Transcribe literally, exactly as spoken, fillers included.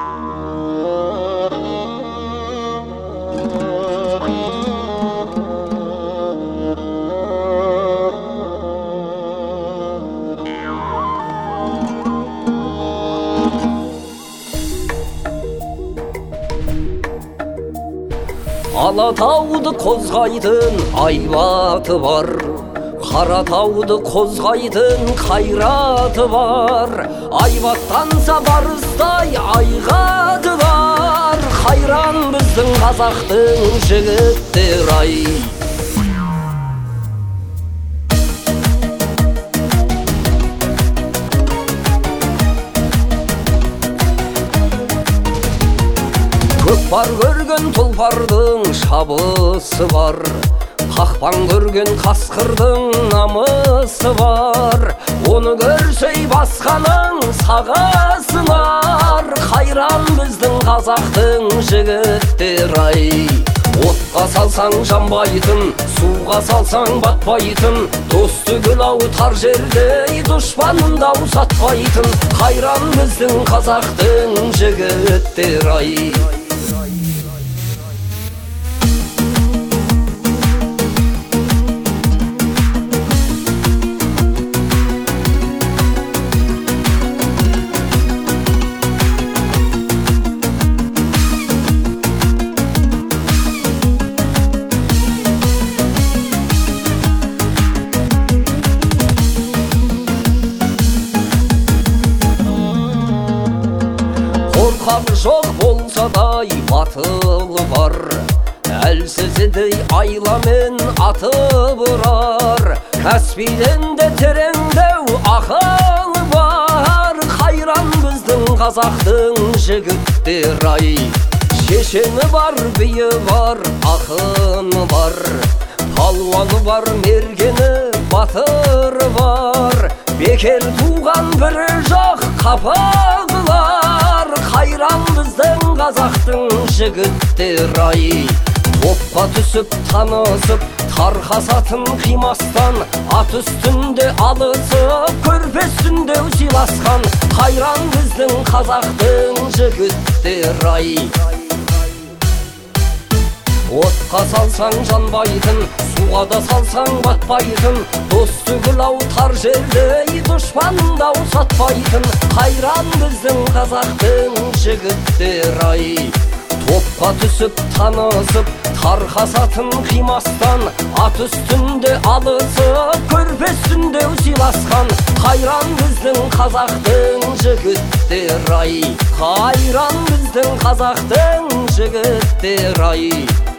Алатауды қозғайтын айбаты бар, Қаратауды қозғайтын қайраты бар. Айбаттанса барыстай айғаты бар, Қайран біздің қазақтың жігіттер ай. Көкпар көрген тұлпардың шабысы бар, Қақпан көрген қасқырдың намысы бар. Оны көрсей басқаның сағасынар, Қайран біздің қазақтың жігіттер ай. Отқа салсаң жанбайтын, суға салсаң батпайтын, Досты гүл ауытар жерде дұшпанын да ұсатпайтын, Қайран біздің қазақтың жігіттер ай. Қорқақ жоқ болса да батылы бар, Әлсізідей айламен аты бұрар. Каспийден де тереңдеу ақылы бар, Қайран біздің қазақтың жігіттер ай. Шешені бар, биі бар, ақыны бар, Палуаны бар, мергені батыры бар. Бекер туған бірі жоқ қапағылар, Қайран біздің қазақтың жігіттер ай. Топқа түсіп танысып, тарқасатын қимастан, Ат үстінде алысып, көрпе үстінде сыйласқан, Қайран біздің қазақтың жігіттер ай. Отқа салсаң жанбайтын, суға да салсаң батпайтын, Досты гүл ауытар жерде дұшпанын да ұсатпайтын, Қайран біздің қазақтың жігіттер ай. Топқа түсіп танысып, тарқасатын қимастан, Ат үстінде алысып, көрпе үстінде сыйласқан, Қайран біздің қазақтың жігіттер ай. Қайран біздің қазақтың жігіттер ай.